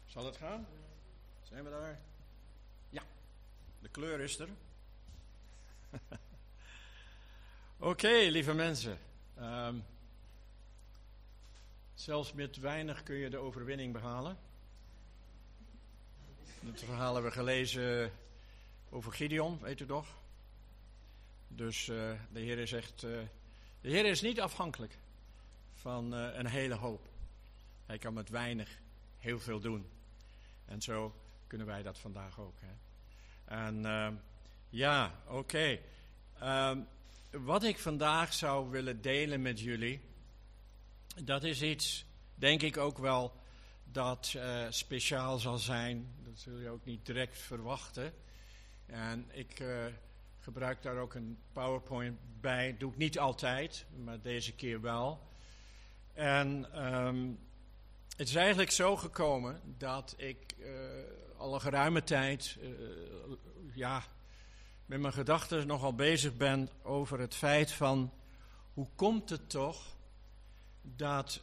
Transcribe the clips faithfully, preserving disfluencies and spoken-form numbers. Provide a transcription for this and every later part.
Zal het gaan? Zijn we daar? Ja, de kleur is er. Oké, okay, lieve mensen. Um, zelfs met weinig kun je de overwinning behalen. Het verhaal hebben we gelezen over Gideon, weet u toch? Dus uh, de Heer is echt... Uh, de Heer is niet afhankelijk van uh, een hele hoop. Hij kan met weinig heel veel doen. En zo kunnen wij dat vandaag ook. Hè? En uh, ja, oké. Okay. Um, wat ik vandaag zou willen delen met jullie, dat is iets, denk ik ook wel, dat uh, speciaal zal zijn. Dat zul je ook niet direct verwachten. En ik uh, gebruik daar ook een PowerPoint bij. Doe ik niet altijd, maar deze keer wel. En um, het is eigenlijk zo gekomen dat ik uh, al een geruime tijd uh, ja, met mijn gedachten nogal bezig ben over het feit van hoe komt het toch dat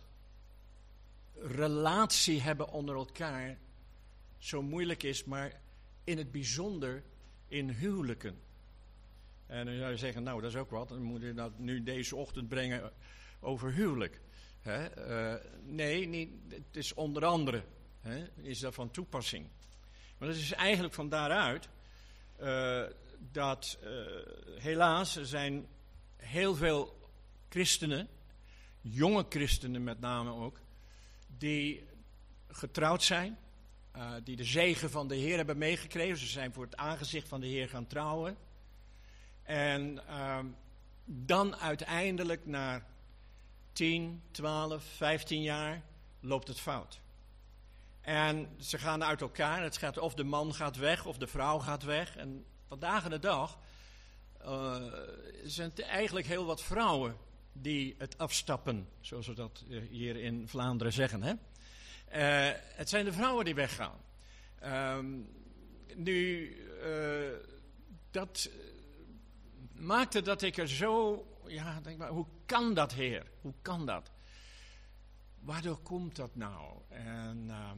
relatie hebben onder elkaar zo moeilijk is, maar in het bijzonder in huwelijken. En dan zou je zeggen, nou dat is ook wat, dan moet je dat nu deze ochtend brengen over huwelijk. He, uh, nee, niet, het is onder andere, he, is dat van toepassing. Maar het is eigenlijk van daaruit uh, dat uh, helaas er zijn heel veel christenen, jonge christenen met name ook, die getrouwd zijn, uh, die de zegen van de Heer hebben meegekregen. Ze zijn voor het aangezicht van de Heer gaan trouwen. En uh, dan uiteindelijk na tien, twaalf, vijftien jaar loopt het fout. En ze gaan uit elkaar. Het gaat, of de man gaat weg of de vrouw gaat weg. En vandaag de dag uh, zijn het eigenlijk heel wat vrouwen die het afstappen. Zoals we dat hier in Vlaanderen zeggen. Hè? Uh, het zijn de vrouwen die weggaan. Um, nu, uh, dat maakte dat ik er zo... Ja, denk maar, hoe kan dat, Heer? Hoe kan dat? Waardoor komt dat nou? En, uh,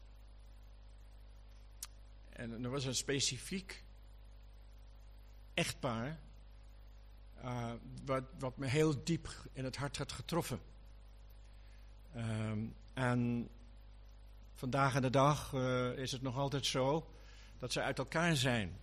en er was een specifiek echtpaar uh, wat, wat me heel diep in het hart had getroffen. Um, en vandaag in de dag uh, is het nog altijd zo dat ze uit elkaar zijn.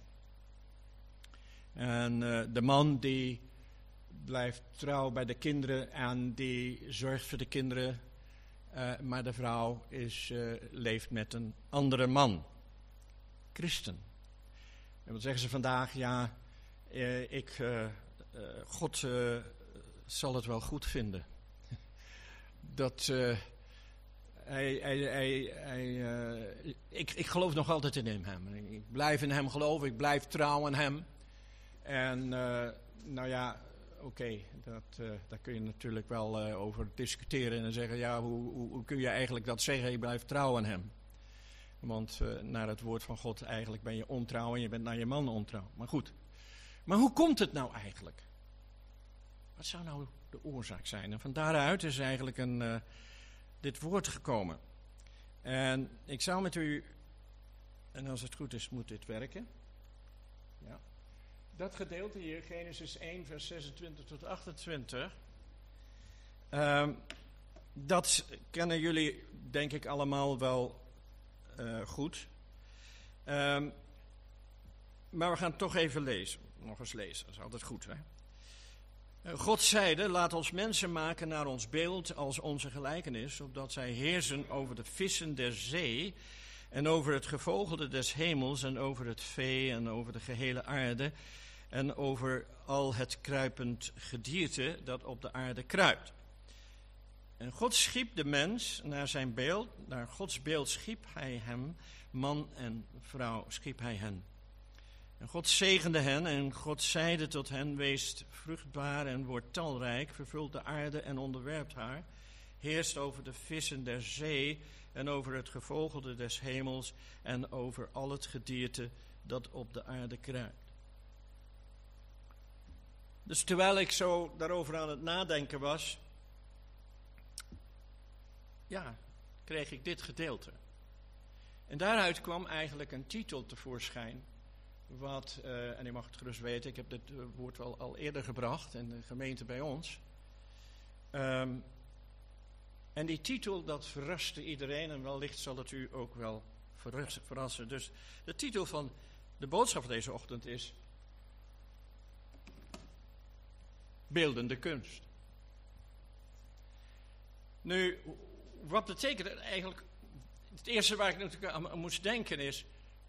En uh, de man die blijft trouw bij de kinderen en die zorgt voor de kinderen. Uh, maar de vrouw is, uh, leeft met een andere man. Christen. En wat zeggen ze vandaag? Ja, uh, ik, uh, uh, God uh, zal het wel goed vinden. dat uh, hij, hij, hij, hij, uh, ik, ik geloof nog altijd in hem. Ik blijf in hem geloven, ik blijf trouw aan hem. En uh, nou ja... Oké, okay, uh, daar kun je natuurlijk wel uh, over discussiëren en zeggen, ja, hoe, hoe, hoe kun je eigenlijk dat zeggen, je blijft trouw aan hem. Want uh, naar het woord van God eigenlijk ben je ontrouw en je bent naar je man ontrouw. Maar goed, maar hoe komt het nou eigenlijk? Wat zou nou de oorzaak zijn? En van daaruit is eigenlijk een, uh, dit woord gekomen. En ik zou met u, en als het goed is moet dit werken, ja. Dat gedeelte hier, Genesis één, vers zesentwintig tot achtentwintig, uh, dat kennen jullie denk ik allemaal wel uh, goed. Uh, maar we gaan het toch even lezen, nog eens lezen, dat is altijd goed, hè. Uh, God zeide, laat ons mensen maken naar ons beeld als onze gelijkenis, opdat zij heersen over de vissen der zee en over het gevogelte des hemels en over het vee en over de gehele aarde en over al het kruipend gedierte dat op de aarde kruipt. En God schiep de mens naar zijn beeld, naar Gods beeld schiep hij hem, man en vrouw schiep hij hen. En God zegende hen en God zeide tot hen, wees vruchtbaar en word talrijk, vervult de aarde en onderwerpt haar, heerst over de vissen der zee en over het gevogelte des hemels en over al het gedierte dat op de aarde kruipt. Dus terwijl ik zo daarover aan het nadenken was, ja, kreeg ik dit gedeelte. En daaruit kwam eigenlijk een titel tevoorschijn. Wat, uh, en u mag het gerust weten, ik heb dit uh, woord wel al eerder gebracht in de gemeente bij ons. Um, en die titel, dat verraste iedereen en wellicht zal het u ook wel verrassen. Dus de titel van de boodschap van deze ochtend is Beeldende kunst. Nu, wat betekent het eigenlijk? Het eerste waar ik natuurlijk aan moest denken is,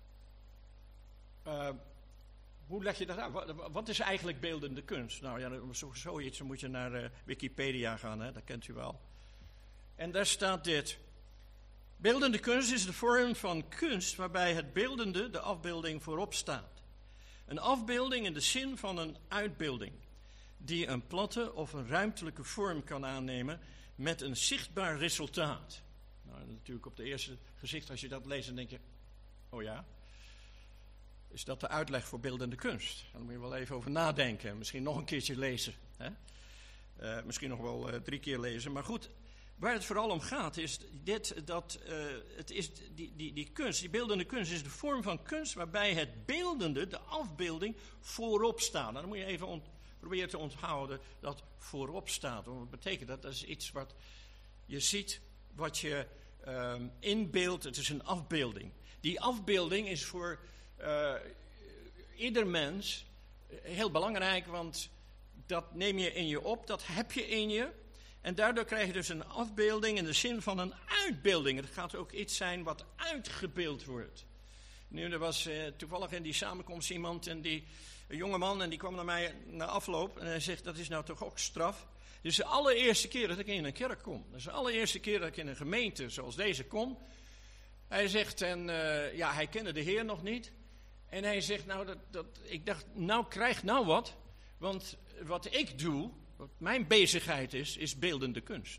uh, hoe leg je dat uit? Wat, wat is eigenlijk beeldende kunst? Nou ja, zo, zoiets, dan moet je naar uh, Wikipedia gaan, hè? Dat kent u wel. En daar staat dit. Beeldende kunst is de vorm van kunst waarbij het beeldende, de afbeelding, voorop staat. Een afbeelding in de zin van een uitbeelding, die een platte of een ruimtelijke vorm kan aannemen met een zichtbaar resultaat. Nou, natuurlijk op het eerste gezicht, als je dat leest, dan denk je, oh ja, is dat de uitleg voor beeldende kunst? Daar moet je wel even over nadenken, misschien nog een keertje lezen. Hè? Uh, misschien nog wel uh, drie keer lezen, maar goed. Waar het vooral om gaat is dit, dat uh, het is die, die, die kunst, die beeldende kunst is de vorm van kunst waarbij het beeldende, de afbeelding, voorop staat. Nou, dan moet je even ont, proberen te onthouden dat voorop staat. Wat betekent dat? Dat is iets wat je ziet, wat je uh, inbeeldt. Het is een afbeelding. Die afbeelding is voor uh, ieder mens heel belangrijk, want dat neem je in je op, dat heb je in je. En daardoor krijg je dus een afbeelding in de zin van een uitbeelding. Het gaat ook iets zijn wat uitgebeeld wordt. Nu, er was uh, toevallig in die samenkomst iemand, en die, een jonge man, en die kwam naar mij na afloop. En hij zegt, dat is nou toch ook straf? Dit is de allereerste keer dat ik in een kerk kom. Dat is de allereerste keer dat ik in een gemeente zoals deze kom. Hij zegt, en uh, ja, hij kende de Heer nog niet. En hij zegt, nou, dat, dat, ik dacht, nou, krijg nou wat. Want wat ik doe, wat mijn bezigheid is, is beeldende kunst.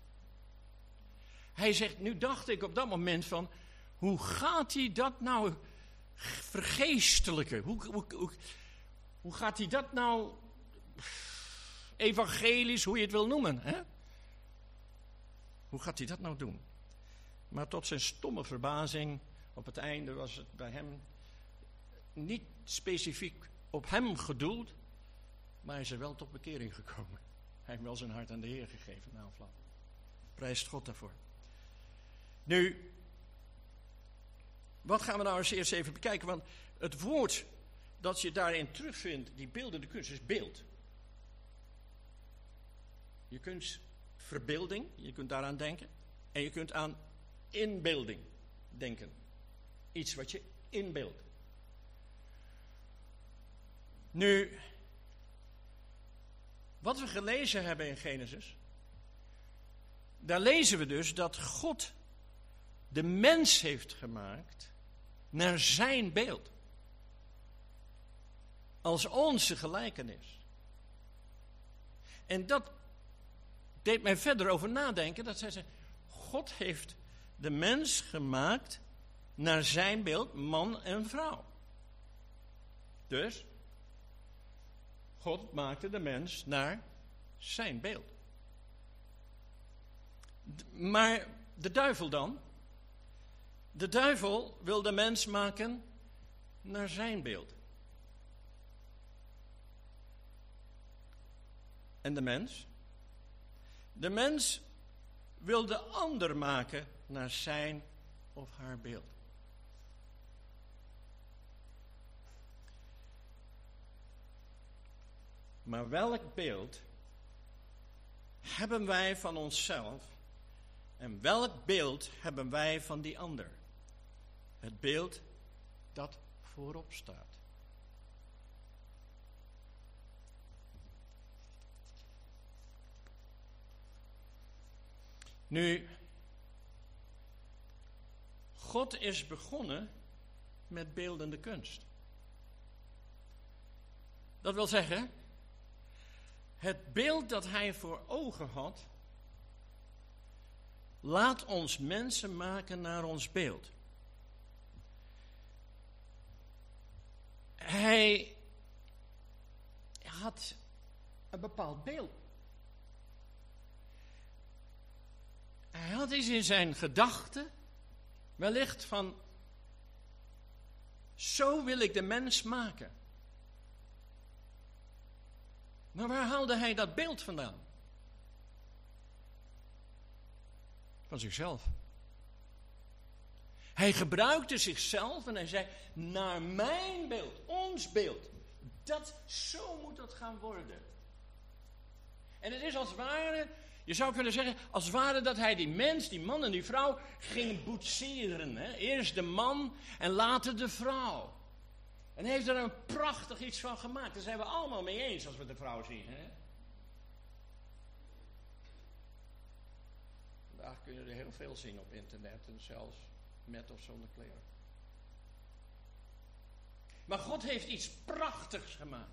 Hij zegt, nu dacht ik op dat moment van, hoe gaat hij dat nou vergeestelijken? Hoe, hoe, hoe, hoe gaat hij dat nou evangelisch, hoe je het wil noemen? Hè? Hoe gaat hij dat nou doen? Maar tot zijn stomme verbazing, op het einde was het bij hem niet specifiek op hem gedoeld, maar hij is er wel tot bekering gekomen. Hij heeft wel zijn hart aan de Heer gegeven na afloop. Prijst God daarvoor. Nu, wat gaan we nou eens eerst even bekijken? Want het woord dat je daarin terugvindt, die beeldende kunst, is beeld. Je kunt verbeelding, je kunt daaraan denken. En je kunt aan inbeelding denken. Iets wat je inbeeldt. Nu, wat we gelezen hebben in Genesis, daar lezen we dus dat God de mens heeft gemaakt naar zijn beeld. Als onze gelijkenis. En dat deed mij verder over nadenken. Dat zij zei, God heeft de mens gemaakt naar zijn beeld, man en vrouw. Dus, God maakte de mens naar zijn beeld. Maar de duivel dan? De duivel wil de mens maken naar zijn beeld. En de mens? De mens wil de ander maken naar zijn of haar beeld. Maar welk beeld hebben wij van onszelf en welk beeld hebben wij van die ander? Het beeld dat voorop staat. Nu, God is begonnen met beeldende kunst. Dat wil zeggen, het beeld dat hij voor ogen had, laat ons mensen maken naar ons beeld. Hij had een bepaald beeld. Hij had iets in zijn gedachten, wellicht van Zo wil ik de mens maken. Maar waar haalde hij dat beeld vandaan? Van zichzelf. Hij gebruikte zichzelf en hij zei, naar mijn beeld, ons beeld. Dat, zo moet dat gaan worden. En het is als het ware, je zou kunnen zeggen, als het ware dat hij die mens, die man en die vrouw ging boetseren. Hè? Eerst de man en later de vrouw. En hij heeft er een prachtig iets van gemaakt. Daar zijn we allemaal mee eens als we de vrouw zien. Hè? Vandaag kun je er heel veel zien op internet en zelfs met of zonder kleren. Maar God heeft iets prachtigs gemaakt.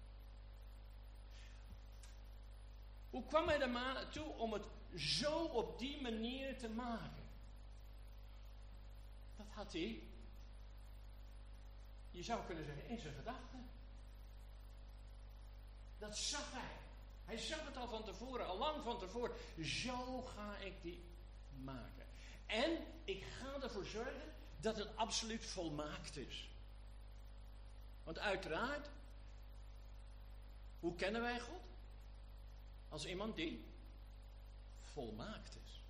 Hoe kwam hij er maar toe om het zo op die manier te maken? Dat had hij, je zou kunnen zeggen, in zijn gedachten. Dat zag hij. Hij zag het al van tevoren, al lang van tevoren. Zo ga ik die maken. En ik ga ervoor zorgen dat het absoluut volmaakt is. Want uiteraard, hoe kennen wij God? Als iemand die volmaakt is.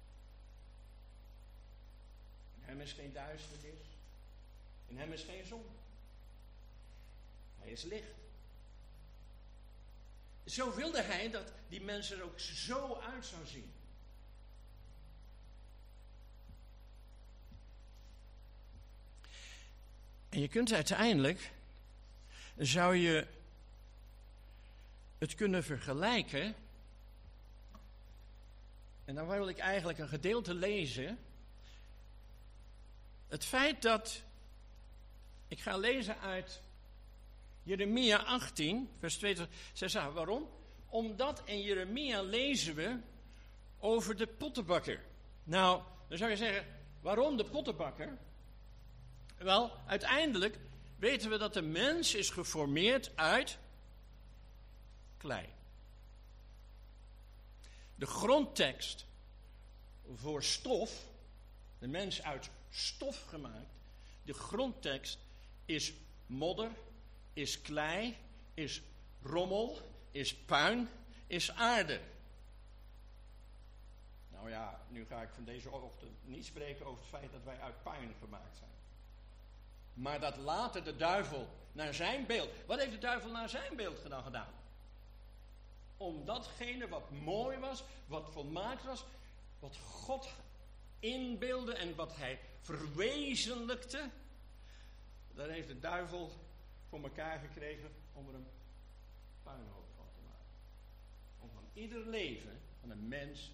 In hem is geen duisternis. In hem is geen zon. Hij is licht. Zo wilde hij dat die mensen er ook zo uit zou zien. En je kunt uiteindelijk, zou je het kunnen vergelijken. En dan wil ik eigenlijk een gedeelte lezen. Het feit dat, ik ga lezen uit Jeremia achttien, vers tweeëntwintig. Waarom? Omdat in Jeremia lezen we over de pottenbakker. Nou, dan zou je zeggen, waarom de pottenbakker? Wel, uiteindelijk weten we dat de mens is geformeerd uit klei. De grondtekst voor stof, de mens uit stof gemaakt, de grondtekst is modder, is klei, is rommel, is puin, is aarde. Nou ja, nu ga ik van deze ochtend niet spreken over het feit dat wij uit puin gemaakt zijn. Maar dat later de duivel naar zijn beeld. Wat heeft de duivel naar zijn beeld gedaan? gedaan? Om datgene wat mooi was, wat volmaakt was, wat God inbeelde en wat hij verwezenlijkte, daar heeft de duivel voor elkaar gekregen om er een puinhoop van te maken. Om van ieder leven van een mens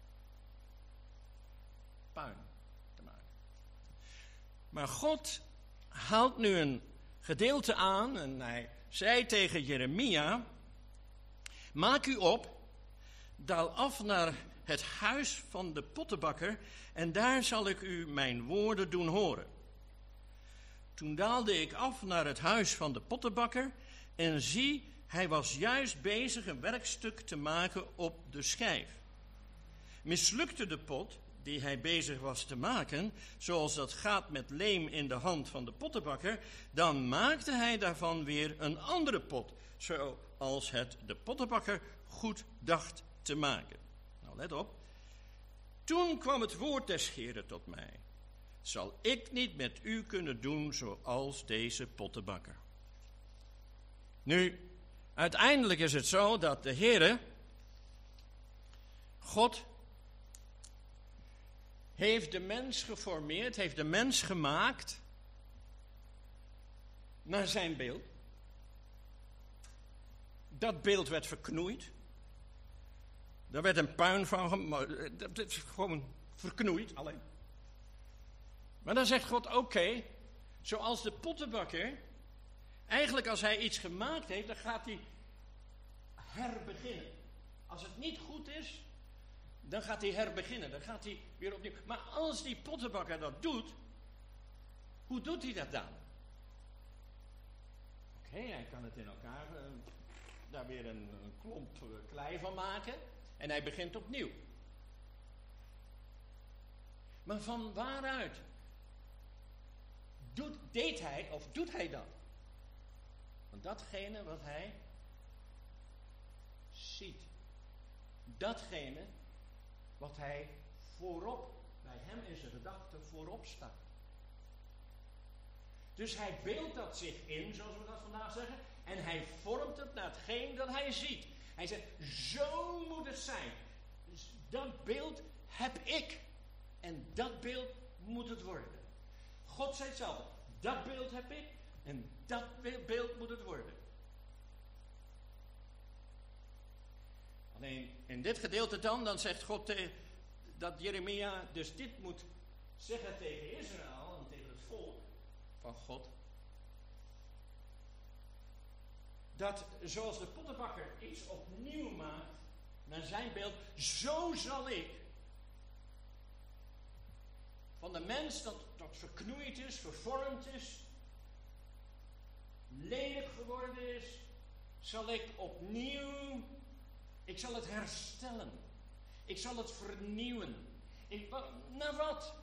puin te maken. Maar God haalt nu een gedeelte aan en hij zei tegen Jeremia, maak u op, daal af naar het huis van de pottenbakker en daar zal ik u mijn woorden doen horen. Toen daalde ik af naar het huis van de pottenbakker en zie, hij was juist bezig een werkstuk te maken op de schijf. Mislukte de pot die hij bezig was te maken, zoals dat gaat met leem in de hand van de pottenbakker, dan maakte hij daarvan weer een andere pot, zoals het de pottenbakker goed dacht te maken. Nou, let op. Toen kwam het woord des Heeren tot mij. Zal ik niet met u kunnen doen zoals deze pottenbakker? Nu, uiteindelijk is het zo dat de Heere, God, heeft de mens geformeerd, heeft de mens gemaakt naar zijn beeld. Dat beeld werd verknoeid. Daar werd een puin van gemaakt. Dat is gewoon verknoeid alleen. Maar dan zegt God, oké, okay, zoals de pottenbakker, eigenlijk als hij iets gemaakt heeft, dan gaat hij herbeginnen. Als het niet goed is, dan gaat hij herbeginnen, dan gaat hij weer opnieuw. Maar als die pottenbakker dat doet, hoe doet hij dat dan? Oké, okay, hij kan het in elkaar, uh, daar weer een, een klomp uh, klei van maken en hij begint opnieuw. Maar van waaruit doet, deed hij of doet hij dat? Want datgene wat hij ziet. Datgene wat hij voorop, bij hem in zijn gedachten voorop staat. Dus hij beeldt dat zich in, zoals we dat vandaag zeggen, en hij vormt het naar hetgeen dat hij ziet. Hij zegt, zo moet het zijn. Dus dat beeld heb ik. En dat beeld moet het worden. God zei hetzelfde. Dat beeld heb ik en dat beeld moet het worden. Alleen in dit gedeelte dan, dan zegt God eh, dat Jeremia dus dit moet zeggen tegen Israël en tegen het volk van God. Dat zoals de pottenbakker iets opnieuw maakt naar zijn beeld, zo zal ik van de mens dat, dat verknoeid is, vervormd is, lelijk geworden is, zal ik opnieuw, ik zal het herstellen. Ik zal het vernieuwen. Ik, wat, naar wat?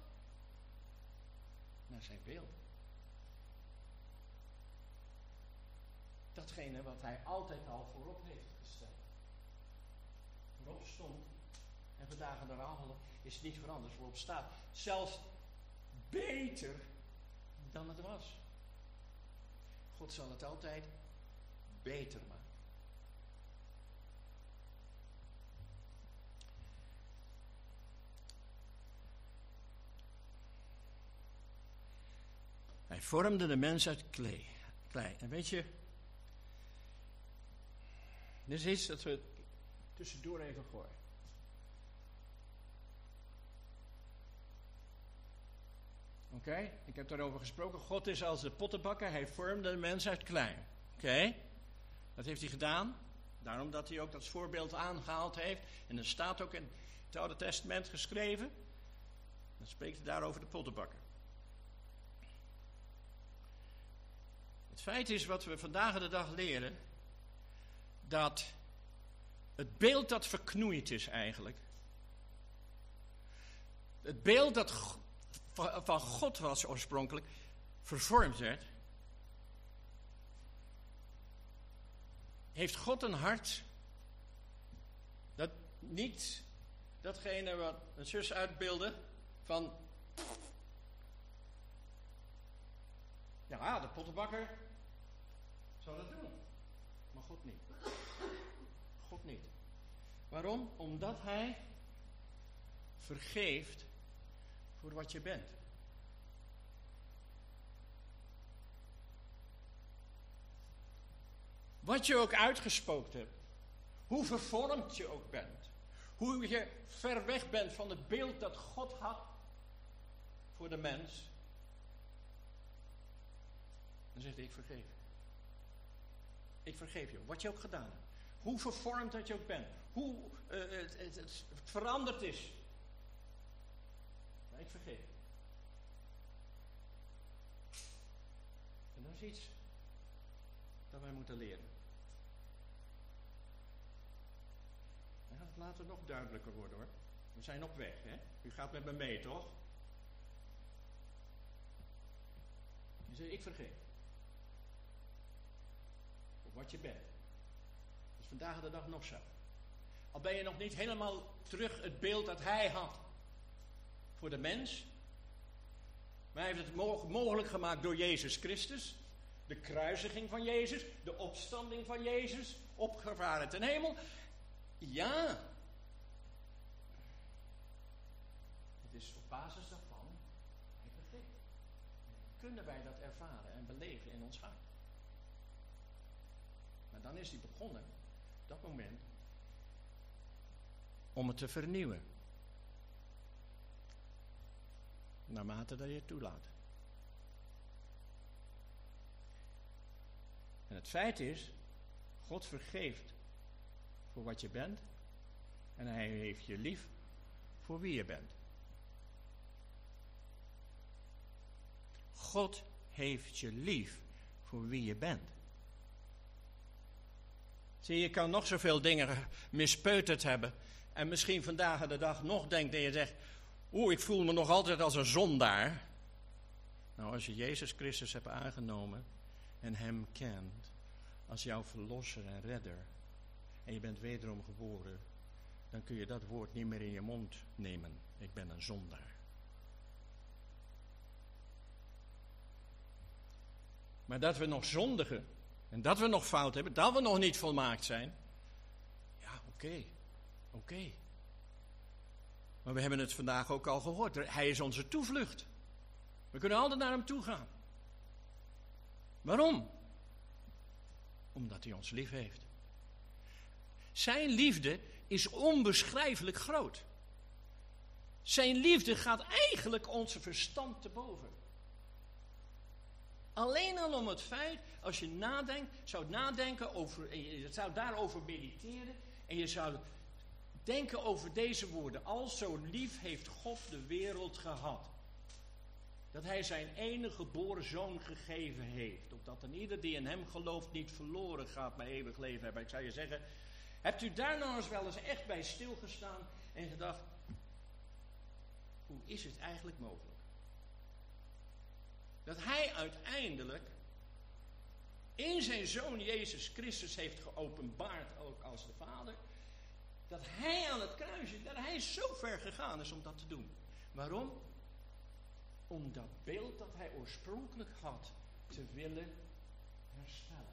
Naar zijn beeld. Datgene wat hij altijd al voorop heeft gesteld. Voorop stond en vandaag de dag is niet veranderd, voorop staat. Zelfs beter dan het was. God zal het altijd beter maken. Hij vormde de mens uit klei. klei. En weet je, dit is iets dat we tussendoor even gooien. Oké, okay? Ik heb daarover gesproken. God is als de pottenbakker. Hij vormde de mens uit klei. Oké, okay? Dat heeft hij gedaan. Daarom dat hij ook dat voorbeeld aangehaald heeft. En dat staat ook in het Oude Testament geschreven. Dan spreekt hij daarover de pottenbakker. Het feit is wat we vandaag de dag leren. Dat het beeld dat verknoeid is eigenlijk. Het beeld dat van God was oorspronkelijk, vervormd werd. Heeft God een hart dat niet datgene wat een zus uitbeelde van, ja, de pottenbakker zou dat doen. Maar God niet. God niet. Waarom? Omdat hij vergeeft voor wat je bent. Wat je ook uitgespookt hebt. Hoe vervormd je ook bent. Hoe je ver weg bent van het beeld dat God had voor de mens. Dan zegt hij, ik vergeef. Ik vergeef je, wat je ook gedaan hebt. Hoe vervormd dat je ook bent. Hoe uh, het, het, het veranderd is. Maar ik vergeef. En dat is iets dat wij moeten leren. Dan gaat het later nog duidelijker worden hoor. We zijn op weg, hè? U gaat met me mee, toch? Je zegt, ik vergeef. Voor wat je bent. Dat is vandaag de dag nog zo. Al ben je nog niet helemaal terug het beeld dat hij had voor de mens. Maar hij heeft het mogelijk gemaakt door Jezus Christus. De kruisiging van Jezus. De opstanding van Jezus. Opgevaren ten hemel. Ja. Het is op basis daarvan. Hij vergeeft. Kunnen wij dat ervaren en beleven in ons hart. Maar dan is hij begonnen. Dat moment. Om het te vernieuwen. Naarmate dat je het toelaat. En het feit is, God vergeeft voor wat je bent. En hij heeft je lief voor wie je bent. God heeft je lief voor wie je bent. Zie, je kan nog zoveel dingen mispeuterd hebben. En misschien vandaag de dag nog denkt dat je zegt, oeh, ik voel me nog altijd als een zondaar. Nou, als je Jezus Christus hebt aangenomen en hem kent als jouw verlosser en redder, en je bent wederom geboren, dan kun je dat woord niet meer in je mond nemen. Ik ben een zondaar. Maar dat we nog zondigen en dat we nog fout hebben, dat we nog niet volmaakt zijn, ja, oké, okay, oké. Okay. Maar we hebben het vandaag ook al gehoord. Hij is onze toevlucht. We kunnen altijd naar hem toe gaan. Waarom? Omdat hij ons lief heeft. Zijn liefde is onbeschrijfelijk groot. Zijn liefde gaat eigenlijk onze verstand te boven. Alleen al om het feit, als je nadenkt, zou nadenken over, en je zou daarover mediteren, en je zou denken over deze woorden. Al zo lief heeft God de wereld gehad, dat hij zijn enige geboren zoon gegeven heeft, opdat een ieder die in hem gelooft niet verloren gaat, maar eeuwig leven hebben. Ik zou je zeggen, hebt u daar nou eens wel eens echt bij stilgestaan en gedacht, hoe is het eigenlijk mogelijk? Dat hij uiteindelijk in zijn zoon Jezus Christus heeft geopenbaard, ook als de Vader, dat hij aan het kruis is, dat hij zo ver gegaan is om dat te doen. Waarom? Om dat beeld dat hij oorspronkelijk had te willen herstellen.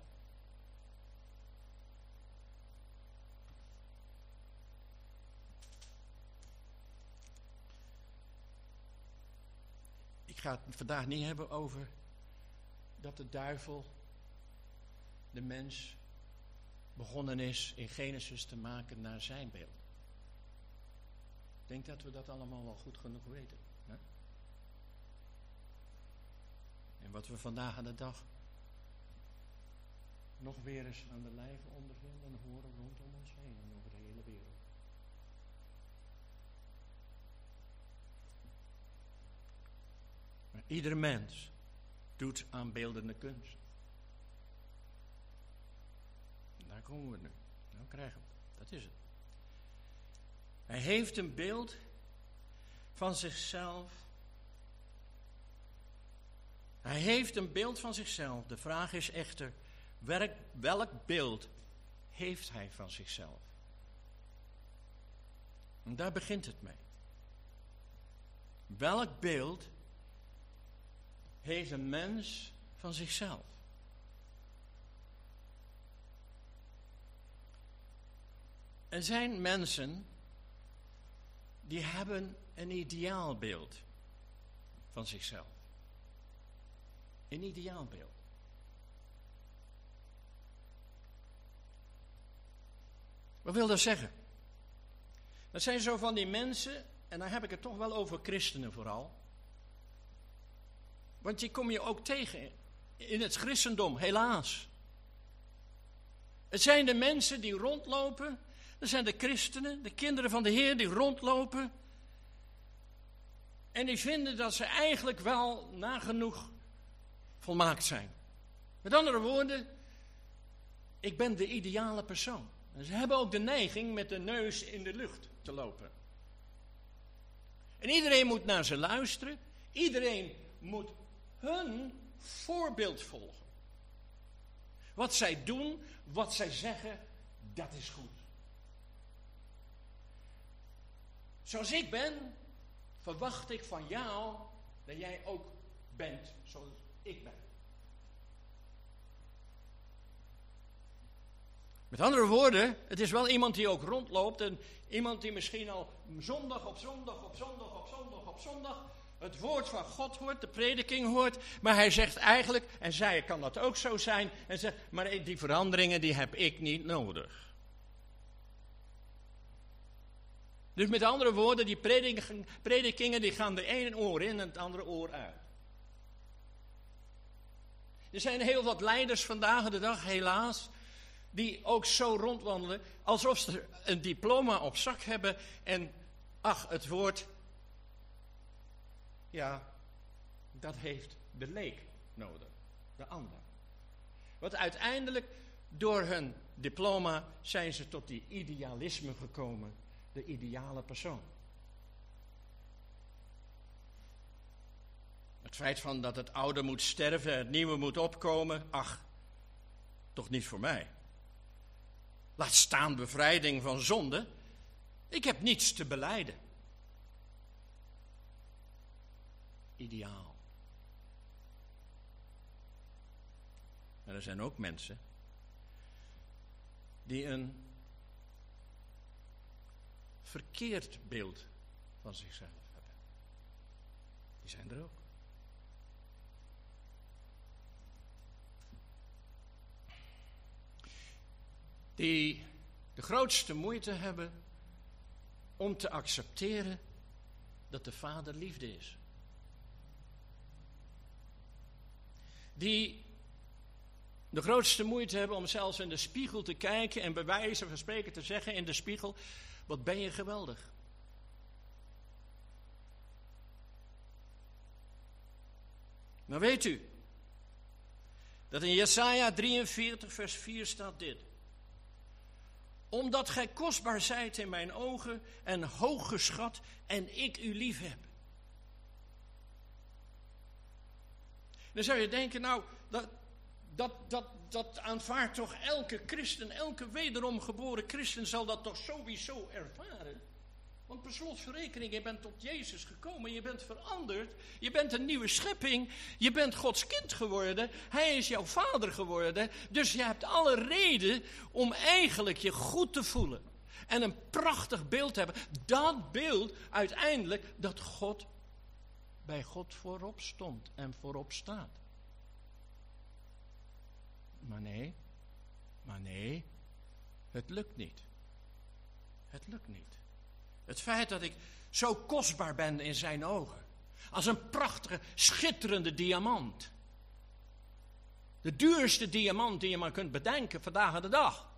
Ik ga het vandaag niet hebben over dat de duivel de mens begonnen is in Genesis te maken naar zijn beeld. Ik denk dat we dat allemaal wel goed genoeg weten. Hè? En wat we vandaag aan de dag nog weer eens aan de lijve ondervinden en horen rondom ons heen en over de hele wereld. Maar iedere mens doet aan beeldende kunst. En daar komen we nu. Nou krijgen we het. Dat is het. Hij heeft een beeld van zichzelf. Hij heeft een beeld van zichzelf. De vraag is echter, welk, welk beeld heeft hij van zichzelf? En daar begint het mee. Welk beeld heeft een mens van zichzelf? Er zijn mensen die hebben een ideaalbeeld van zichzelf. Een ideaalbeeld. Wat wil dat zeggen? Dat zijn zo van die mensen, en dan heb ik het toch wel over christenen vooral. Want die kom je ook tegen in het christendom, helaas. Het zijn de mensen die rondlopen. Dat zijn de christenen, de kinderen van de Heer die rondlopen. En die vinden dat ze eigenlijk wel nagenoeg volmaakt zijn. Met andere woorden, ik ben de ideale persoon. En ze hebben ook de neiging met de neus in de lucht te lopen. En iedereen moet naar ze luisteren. Iedereen moet hun voorbeeld volgen. Wat zij doen, wat zij zeggen, dat is goed. Zoals ik ben, verwacht ik van jou dat jij ook bent zoals ik ben. Met andere woorden, het is wel iemand die ook rondloopt en iemand die misschien al zondag op zondag op zondag op zondag op zondag het woord van God hoort, de prediking hoort, maar hij zegt eigenlijk, en zij kan dat ook zo zijn, en zegt, maar die veranderingen die heb ik niet nodig. Dus met andere woorden, die prediking, predikingen die gaan de ene oor in en het andere oor uit. Er zijn heel wat leiders vandaag de dag, helaas, die ook zo rondwandelen, alsof ze een diploma op zak hebben en ach, het woord, ja, dat heeft de leek nodig, de ander. Want uiteindelijk, door hun diploma, zijn ze tot die idealisme gekomen, de ideale persoon. Het Het feit van dat het oude moet sterven, het nieuwe moet opkomen, ach, toch niet voor mij. Laat staan bevrijding van zonde. Ik heb niets te belijden. Ideaal. En er zijn ook mensen die een verkeerd beeld van zichzelf hebben. Die zijn er ook. Die de grootste moeite hebben om te accepteren dat de Vader liefde is. Die de grootste moeite hebben om zelfs in de spiegel te kijken en bij wijze van spreken te zeggen in de spiegel, wat ben je geweldig. Maar weet u, dat in Jesaja drieënveertig vers vier staat dit. Omdat gij kostbaar zijt in mijn ogen en hoog geschat en ik u lief heb. Dan zou je denken, nou, dat, dat, dat, dat aanvaardt toch elke christen, elke wederom geboren christen zal dat toch sowieso ervaren. Want per slot van rekening, je bent tot Jezus gekomen, je bent veranderd, je bent een nieuwe schepping, je bent Gods kind geworden, Hij is jouw vader geworden, dus je hebt alle reden om eigenlijk je goed te voelen. En een prachtig beeld te hebben, dat beeld uiteindelijk dat God bij God voorop stond en voorop staat. Maar nee, maar nee, het lukt niet. Het lukt niet. Het feit dat ik zo kostbaar ben in zijn ogen. Als een prachtige, schitterende diamant. De duurste diamant die je maar kunt bedenken vandaag aan de dag.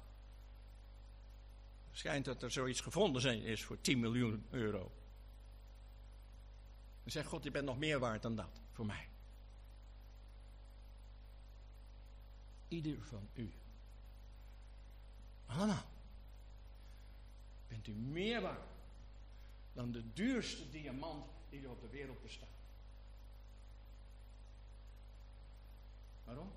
Het schijnt dat er zoiets gevonden is voor tien miljoen euro. Dan zegt God, je bent nog meer waard dan dat voor mij. Ieder van u. Allemaal. Bent u meer waard dan de duurste diamant die er op de wereld bestaat. Waarom?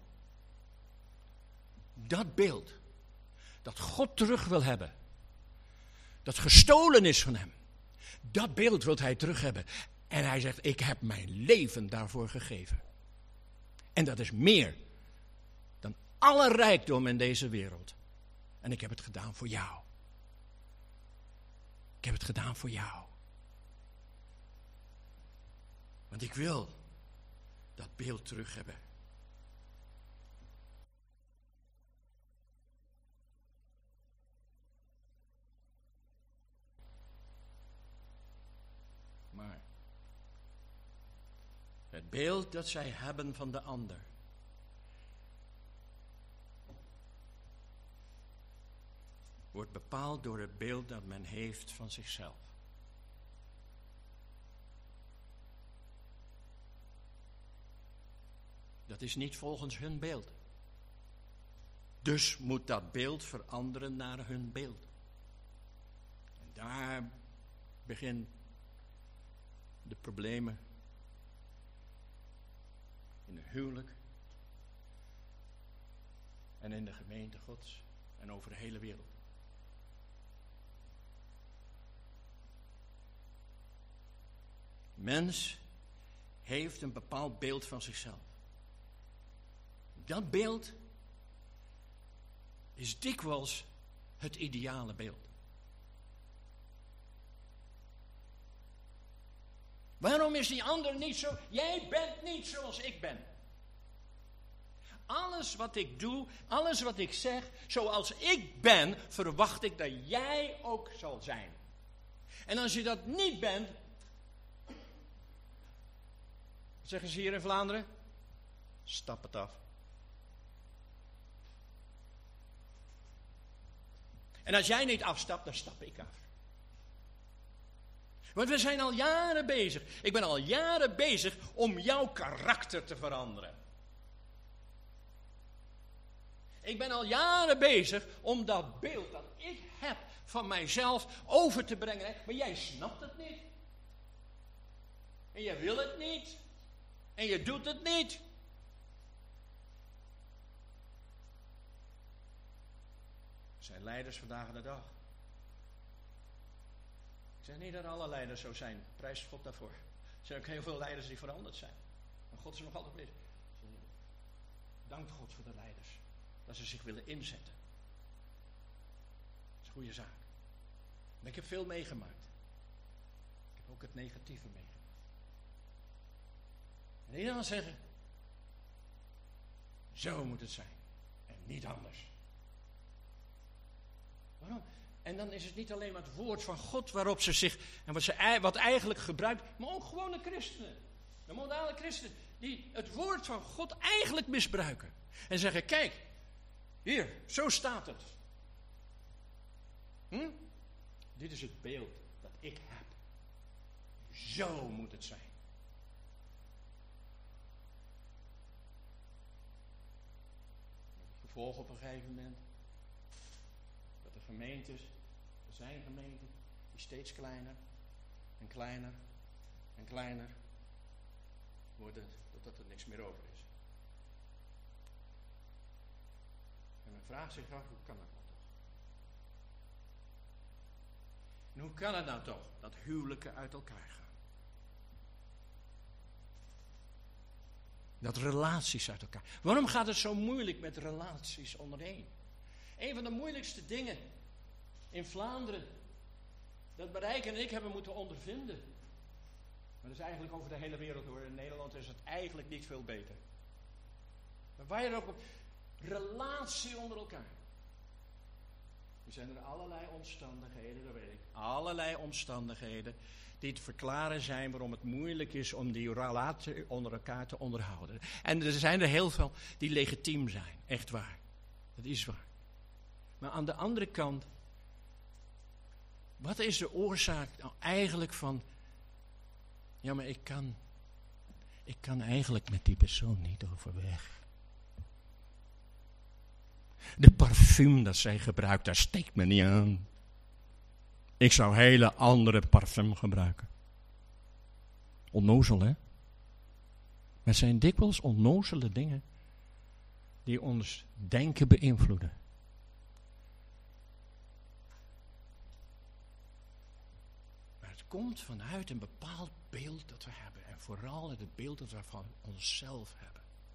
Dat beeld dat God terug wil hebben, dat gestolen is van hem, dat beeld wil hij terug hebben. En hij zegt, ik heb mijn leven daarvoor gegeven. En dat is meer dan alle rijkdom in deze wereld. En ik heb het gedaan voor jou. Ik heb het gedaan voor jou. Want ik wil dat beeld terug hebben. Maar het beeld dat zij hebben van de ander wordt bepaald door het beeld dat men heeft van zichzelf. Dat is niet volgens hun beeld. Dus moet dat beeld veranderen naar hun beeld. En daar beginnen de problemen in het huwelijk en in de gemeente Gods en over de hele wereld. Mens heeft een bepaald beeld van zichzelf. Dat beeld is dikwijls het ideale beeld. Waarom is die ander niet zo? Jij bent niet zoals ik ben. Alles wat ik doe, alles wat ik zeg, zoals ik ben, verwacht ik dat jij ook zal zijn. En als je dat niet bent, wat zeggen ze hier in Vlaanderen? Stap het af. En als jij niet afstapt, dan stap ik af. Want we zijn al jaren bezig. Ik ben al jaren bezig om jouw karakter te veranderen. Ik ben al jaren bezig om dat beeld dat ik heb van mijzelf over te brengen. Maar jij snapt het niet. En jij wil het niet. En je doet het niet. Er zijn leiders vandaag de dag. Ik zeg niet dat alle leiders zo zijn. Prijs God daarvoor. Er zijn ook heel veel leiders die veranderd zijn. Maar God is nog altijd bezig. Dank God voor de leiders. Dat ze zich willen inzetten. Dat is een goede zaak. Maar ik heb veel meegemaakt. Ik heb ook het negatieve meegemaakt. En iedereen zal zeggen, zo moet het zijn. En niet anders. Waarom? En dan is het niet alleen maar het woord van God waarop ze zich, en wat ze wat eigenlijk gebruikt, maar ook gewone christenen. De modale christenen, die het woord van God eigenlijk misbruiken. En zeggen, kijk, hier, zo staat het. Hm? Dit is het beeld dat ik heb. Zo moet het zijn. Het gevolg op een gegeven moment, dat de gemeentes, er zijn gemeenten, die steeds kleiner en kleiner en kleiner worden, totdat er niks meer over is. En men vraagt zich af, hoe kan dat nou toch? En hoe kan het nou toch, dat huwelijken uit elkaar gaan? Dat relaties uit elkaar. Waarom gaat het zo moeilijk met relaties onderheen? Een van de moeilijkste dingen in Vlaanderen, dat Marijke en ik hebben moeten ondervinden. Maar dat is eigenlijk over de hele wereld hoor. In Nederland is het eigenlijk niet veel beter. Maar waar je ook op relatie onder elkaar. Er zijn er allerlei omstandigheden, dat weet ik. Allerlei omstandigheden die te verklaren zijn waarom het moeilijk is om die relatie onder elkaar te onderhouden. En er zijn er heel veel die legitiem zijn. Echt waar. Dat is waar. Maar aan de andere kant, wat is de oorzaak nou eigenlijk van, ja maar ik kan, ik kan eigenlijk met die persoon niet overweg. De parfum dat zij gebruikt, daar steekt me niet aan. Ik zou hele andere parfum gebruiken. Onnozel, hè? Maar het zijn dikwijls onnozele dingen die ons denken beïnvloeden. Maar het komt vanuit een bepaald beeld dat we hebben. En vooral het beeld dat we van onszelf hebben.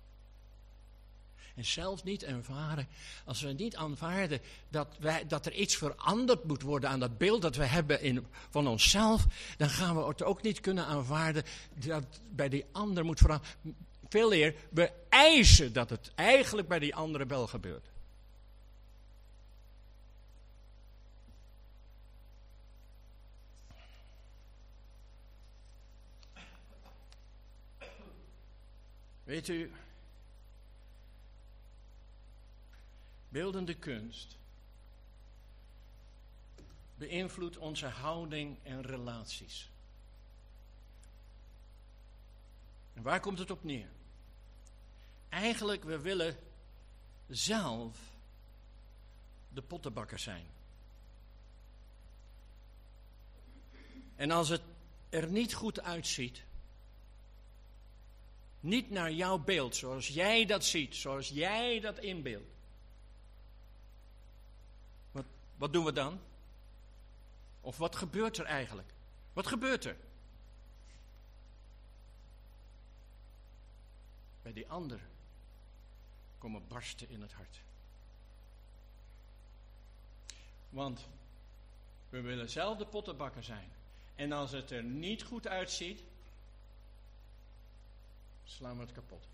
En zelf niet ervaren, als we niet aanvaarden dat, wij, dat er iets veranderd moet worden aan dat beeld dat we hebben in, van onszelf, dan gaan we het ook niet kunnen aanvaarden dat bij die ander moet veranderen. Veel eer, we eisen dat het eigenlijk bij die andere wel gebeurt. Weet u, beeldende kunst beïnvloedt onze houding en relaties. En waar komt het op neer? Eigenlijk, we willen zelf de pottenbakker zijn. En als het er niet goed uitziet, niet naar jouw beeld, zoals jij dat ziet, zoals jij dat inbeeldt. Wat, wat doen we dan? Of wat gebeurt er eigenlijk? Wat gebeurt er? Bij die ander komen barsten in het hart. Want we willen zelf de pottenbakker zijn. En als het er niet goed uitziet, slaan we het kapot.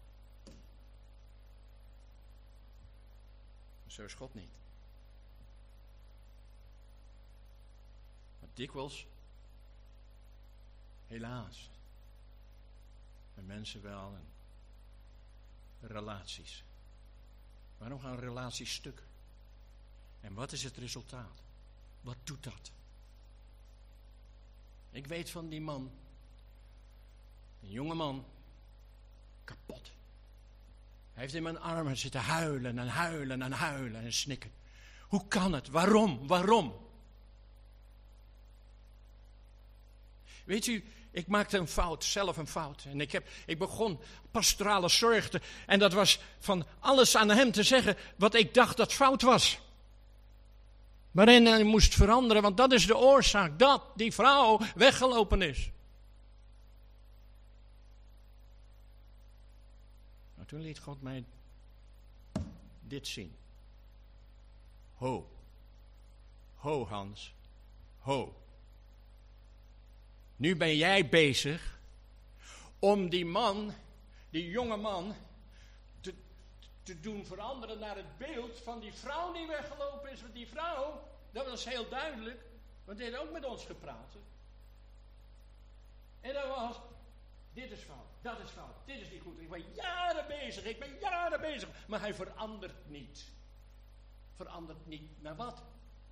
Zo is God niet. Maar dikwijls, helaas, met mensen wel en relaties. Waarom gaan relaties stuk? En wat is het resultaat? Wat doet dat? Ik weet van die man, een jonge man, kapot. Hij heeft in mijn armen zitten huilen en huilen en huilen en snikken. Hoe kan het? Waarom? Waarom? Weet u, ik maakte een fout, zelf een fout. En ik, heb, ik begon pastorale zorg te, en dat was van alles aan hem te zeggen wat ik dacht dat fout was. Waarin hij moest veranderen, want dat is de oorzaak dat die vrouw weggelopen is. Maar toen liet God mij dit zien. Ho. Ho Hans. Ho. Nu ben jij bezig om die man, die jonge man, te, te doen veranderen naar het beeld van die vrouw die weggelopen is. Want die vrouw, dat was heel duidelijk, want die heeft ook met ons gepraat. En dat was, dit is fout, dat is fout, dit is niet goed. Ik ben jaren bezig, ik ben jaren bezig. Maar hij verandert niet. Verandert niet naar wat?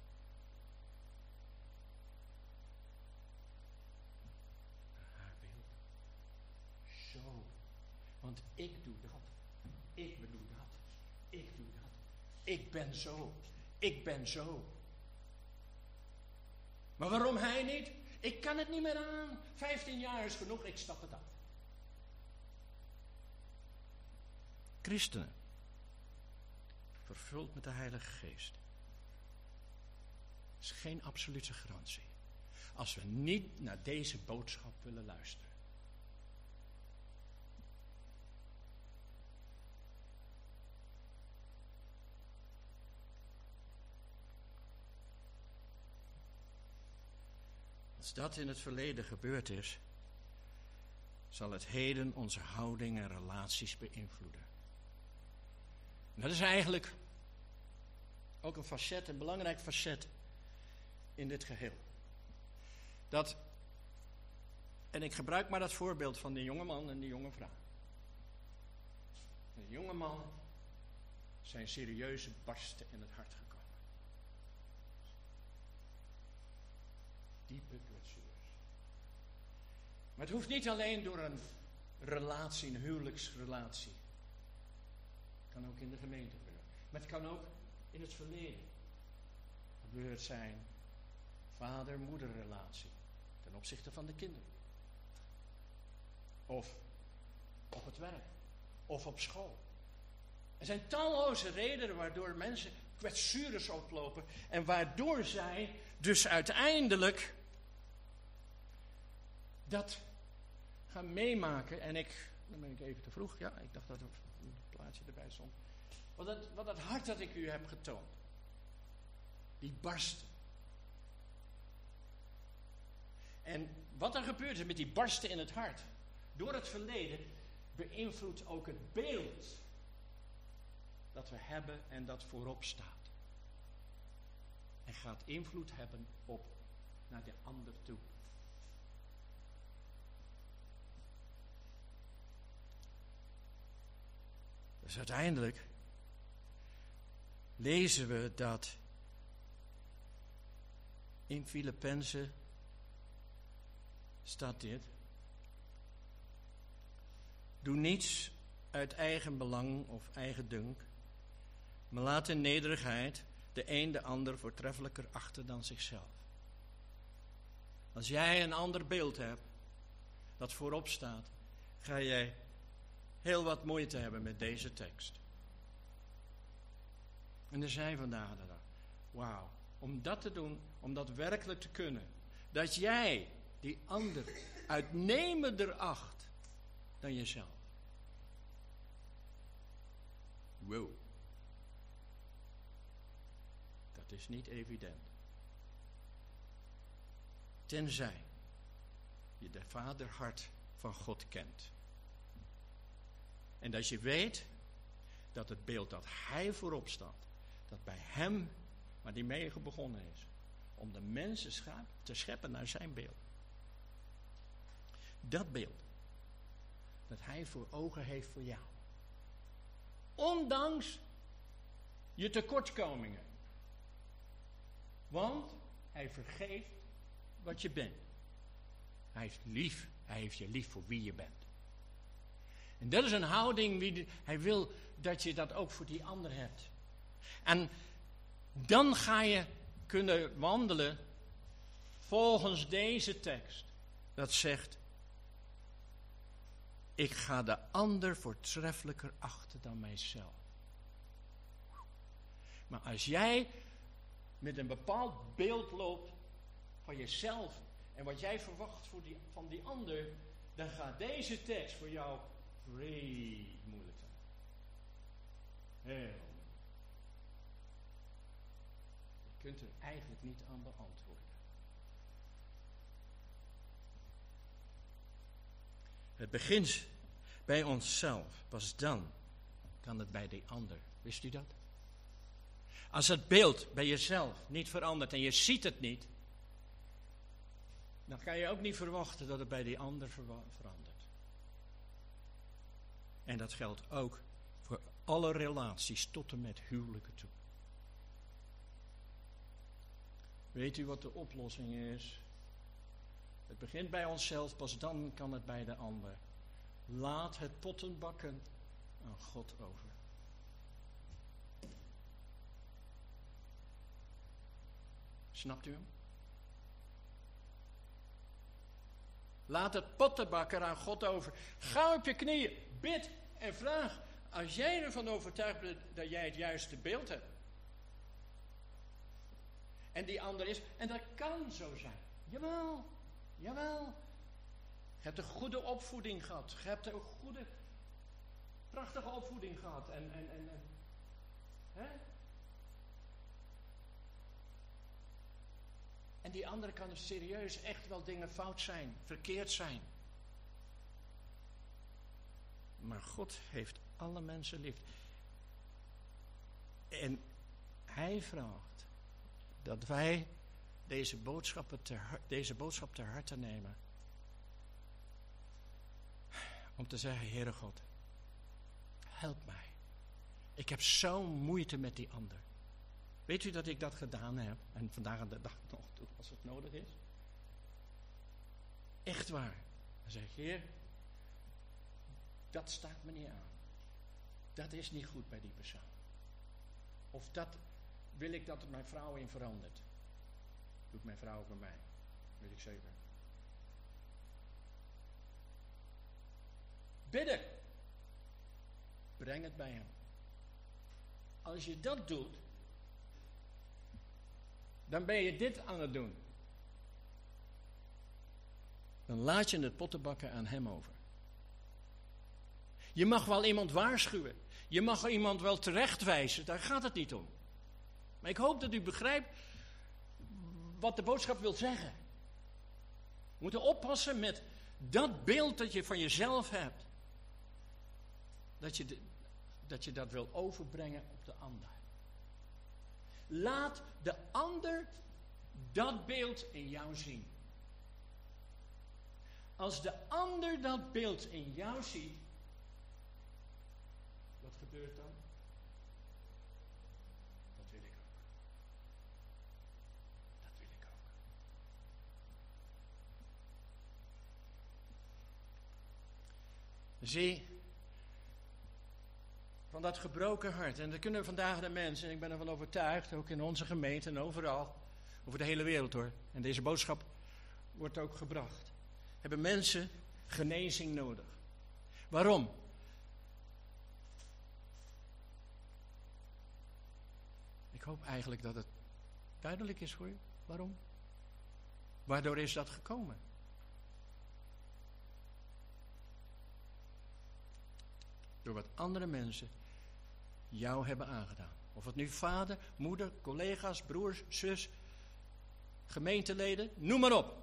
Want ik doe dat. Ik bedoel dat. Ik doe dat. Ik ben zo. Ik ben zo. Maar waarom hij niet? Ik kan het niet meer aan. Vijftien jaar is genoeg, ik stap het af. Christenen. Vervuld met de Heilige Geest. Dat is geen absolute garantie. Als we niet naar deze boodschap willen luisteren. Als dat in het verleden gebeurd is, zal het heden onze houding en relaties beïnvloeden. En dat is eigenlijk ook een facet, een belangrijk facet in dit geheel. Dat, en ik gebruik maar dat voorbeeld van die jonge man en die jonge vrouw. De jonge man zijn serieuze barsten in het hart gekomen. Diepe kwetsures. Maar het hoeft niet alleen door een relatie, een huwelijksrelatie. Het kan ook in de gemeente gebeuren. Maar het kan ook in het verleden gebeurd zijn. Vader-moederrelatie ten opzichte van de kinderen. Of op het werk. Of op school. Er zijn talloze redenen waardoor mensen kwetsures oplopen. En waardoor zij dus uiteindelijk dat gaan meemaken. En ik, dan ben ik even te vroeg. Ja, ik dacht dat er een plaatje erbij stond. Wat dat, wat dat hart dat ik u heb getoond. Die barsten. En wat er gebeurt is met die barsten in het hart. Door het verleden beïnvloedt ook het beeld dat we hebben en dat voorop staat. En gaat invloed hebben op naar de ander toe. Dus uiteindelijk lezen we dat in Filippenzen staat dit. Doe niets uit eigen belang of eigen dunk, maar laat in nederigheid de een de ander voortreffelijker achten dan zichzelf. Als jij een ander beeld hebt dat voorop staat, ga jij heel wat moeite hebben met deze tekst. En er zijn vandaag de dag, wauw, om dat te doen, om dat werkelijk te kunnen, dat jij die ander uitnemender acht dan jezelf. Wow. Dat is niet evident. Tenzij je de vaderhart van God kent. En dat je weet dat het beeld dat hij voorop staat, dat bij hem, waar die mee begonnen is, om de mensen te scheppen naar zijn beeld. Dat beeld, dat hij voor ogen heeft voor jou. Ondanks je tekortkomingen. Want hij vergeeft wat je bent. Hij heeft lief, hij heeft je lief voor wie je bent. En dat is een houding, die hij wil dat je dat ook voor die ander hebt. En dan ga je kunnen wandelen volgens deze tekst. dat zegt, ik ga de ander voortreffelijker achten dan mijzelf. Maar als jij met een bepaald beeld loopt van jezelf en wat jij verwacht voor die, van die ander, dan gaat deze tekst voor jou vrij moeilijk zijn. Heel. Je kunt er eigenlijk niet aan beantwoorden. Het begint bij onszelf. Pas dan kan het bij die ander. Wist u dat? Als het beeld bij jezelf niet verandert en je ziet het niet, dan kan je ook niet verwachten dat het bij die ander verandert. En dat geldt ook voor alle relaties tot en met huwelijken toe. Weet u wat de oplossing is? Het begint bij onszelf, pas dan kan het bij de ander. Laat het pottenbakken aan God over. Snapt u hem? Laat het pottenbakken aan God over. Ga op je knieën, bid en vraag. Als jij ervan overtuigd bent dat jij het juiste beeld hebt. En die ander is, en dat kan zo zijn. Jawel, jawel. Je hebt een goede opvoeding gehad. Je hebt een goede, prachtige opvoeding gehad. En, en, en, en hè? En die andere kan serieus echt wel dingen fout zijn, verkeerd zijn. Maar God heeft alle mensen lief. En hij vraagt dat wij deze, boodschappen ter, deze boodschap ter harte nemen. Om te zeggen, Heere God, help mij. Ik heb zo'n moeite met die ander. Weet u dat ik dat gedaan heb? En vandaag aan de dag nog doe, als het nodig is. Echt waar. Dan zeg ik, Heer, dat staat me niet aan. Dat is niet goed bij die persoon. Of dat wil ik dat mijn vrouw in verandert. Doet mijn vrouw bij mij. Weet ik zeker. Bidden. Breng het bij hem. Als je dat doet, dan ben je dit aan het doen. Dan laat je het pottenbakken aan hem over. Je mag wel iemand waarschuwen. Je mag iemand wel terechtwijzen. Daar gaat het niet om. Maar ik hoop dat u begrijpt wat de boodschap wil zeggen. We moeten oppassen met dat beeld dat je van jezelf hebt. Dat je, de, dat je dat wil overbrengen op de ander. Laat de ander dat beeld in jou zien. Als de ander dat beeld in jou ziet, wat gebeurt dan? Dat wil ik ook. Dat wil ik ook. Zie, van dat gebroken hart. En dat kunnen vandaag de mensen, en ik ben ervan overtuigd, ook in onze gemeente en overal, over de hele wereld hoor. En deze boodschap wordt ook gebracht. Hebben mensen genezing nodig. Waarom? Ik hoop eigenlijk dat het duidelijk is voor u. Waarom? Waardoor is dat gekomen? Door wat andere mensen jou hebben aangedaan. Of het nu vader, moeder, collega's, broers, zus, gemeenteleden, noem maar op.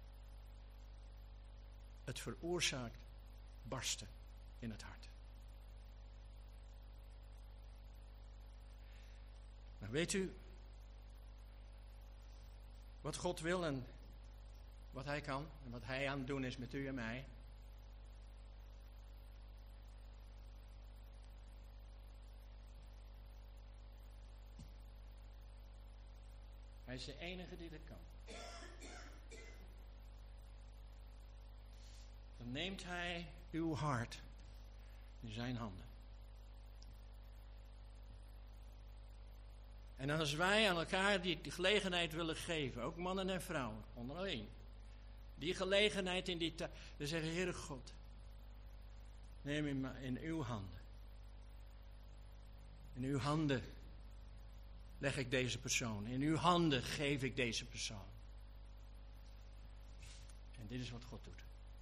Het veroorzaakt barsten in het hart. Nou weet u wat God wil en wat hij kan en wat hij aan het doen is met u en mij? Hij is de enige die dat kan. Dan neemt hij uw hart in zijn handen. En als wij aan elkaar die gelegenheid willen geven, ook mannen en vrouwen, onder één, Die gelegenheid in die tijd. Dan zeggen, Heere God, neem hem maar in uw handen. In uw handen leg ik deze persoon. In uw handen geef ik deze persoon. En dit is wat God doet.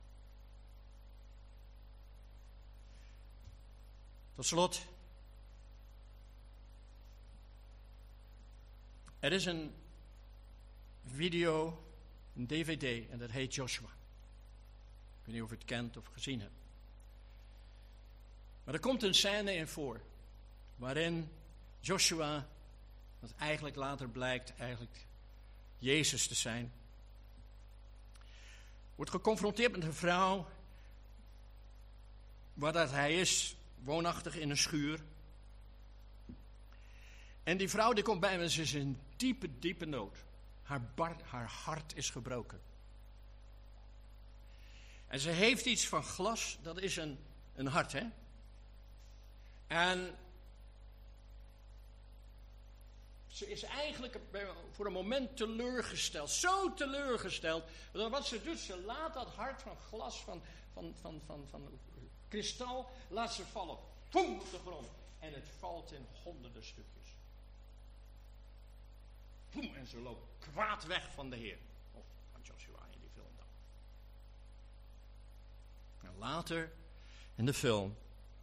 Tot slot. Er is een video, een D V D, en dat heet Joshua. Ik weet niet of u het kent of gezien hebt. Maar er komt een scène in voor, waarin Joshua, wat eigenlijk later blijkt eigenlijk Jezus te zijn, wordt geconfronteerd met een vrouw, waar dat hij is, woonachtig in een schuur. En die vrouw die komt bij me, ze is in diepe, diepe nood. Haar, bar, haar hart is gebroken. En ze heeft iets van glas, dat is een, een hart, hè. En ze is eigenlijk voor een moment teleurgesteld. Zo teleurgesteld. Dat wat ze doet, ze laat dat hart van glas, van, van, van, van, van kristal, laat ze vallen. Poem, op de grond. En het valt in honderden stukjes. Poem, en ze loopt kwaad weg van de Heer. Of van Joshua in die film dan. En later in de film,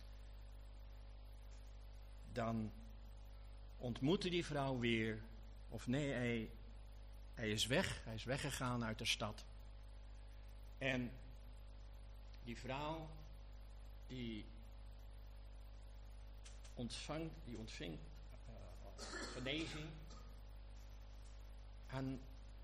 dan ontmoette die vrouw weer, of nee, hij, hij is weg, hij is weggegaan uit de stad. En die vrouw, die ontvangt, die ontving uh, genezing. En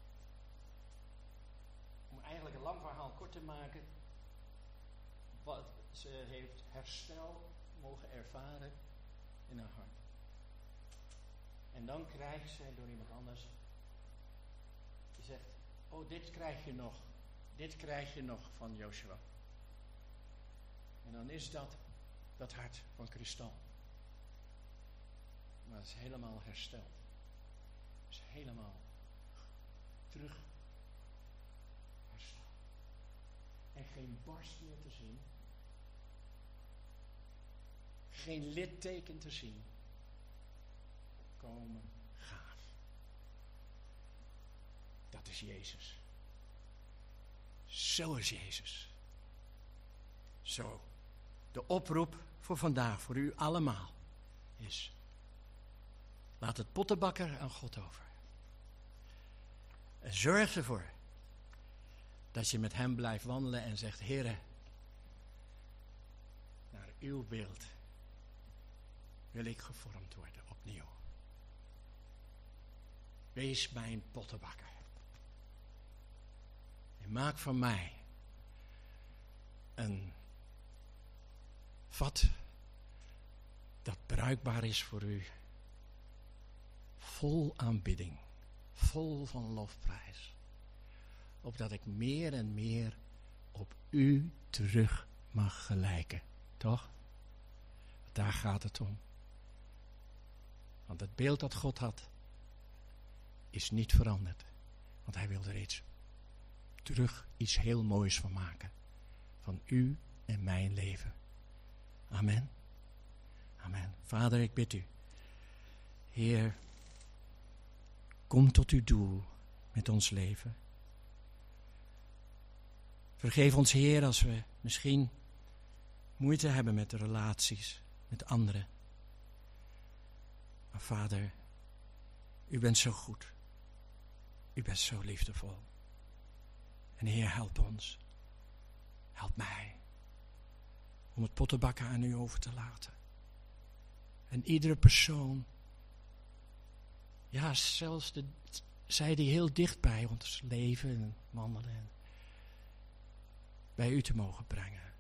om eigenlijk een lang verhaal kort te maken, wat ze heeft herstel mogen ervaren in haar hart. En dan krijgt ze door iemand anders, die zegt, oh, dit krijg je nog, dit krijg je nog van Joshua. En dan is dat, dat hart van kristal. Maar het is helemaal hersteld. Het is helemaal terug hersteld. En geen barst meer te zien. Geen litteken te zien. Komen gaaf. Dat is Jezus. Zo is Jezus. Zo. De oproep voor vandaag, voor u allemaal, is: laat het pottenbakker aan God over. En zorg ervoor dat je met hem blijft wandelen en zegt: Heere, naar uw beeld wil ik gevormd worden opnieuw. Wees mijn pottenbakker. En maak van mij een vat dat bruikbaar is voor u. Vol aanbidding. Vol van lofprijs. Opdat ik meer en meer op u terug mag gelijken. Toch? Daar gaat het om. Want het beeld dat God had is niet veranderd. Want hij wil er iets terug, iets heel moois van maken. Van u en mijn leven. Amen. Amen. Vader, ik bid u. Heer, kom tot uw doel met ons leven. Vergeef ons, Heer, als we misschien moeite hebben met de relaties met anderen. Maar Vader, u bent zo goed. U bent zo liefdevol. En Heer, help ons. Help mij. Om het pottenbakken aan u over te laten. En iedere persoon, ja, zelfs de, zij die heel dicht bij ons leven en wandelen, en bij u te mogen brengen.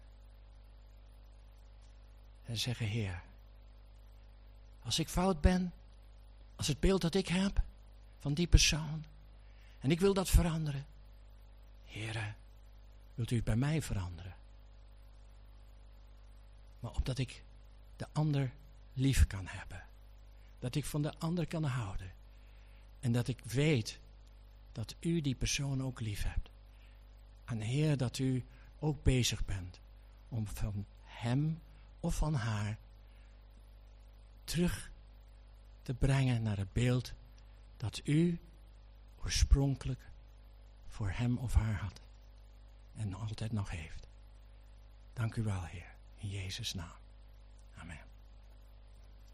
En zeggen: Heer, als ik fout ben, als het beeld dat ik heb van die persoon, en ik wil dat veranderen, Heere, wilt u het bij mij veranderen? Maar opdat ik de ander lief kan hebben. Dat ik van de ander kan houden. En dat ik weet dat u die persoon ook lief hebt. En Heer, dat u ook bezig bent om van hem of van haar terug te brengen naar het beeld dat u oorspronkelijk voor hem of haar had en altijd nog heeft. Dank u wel, Heer, in Jezus' naam. Amen.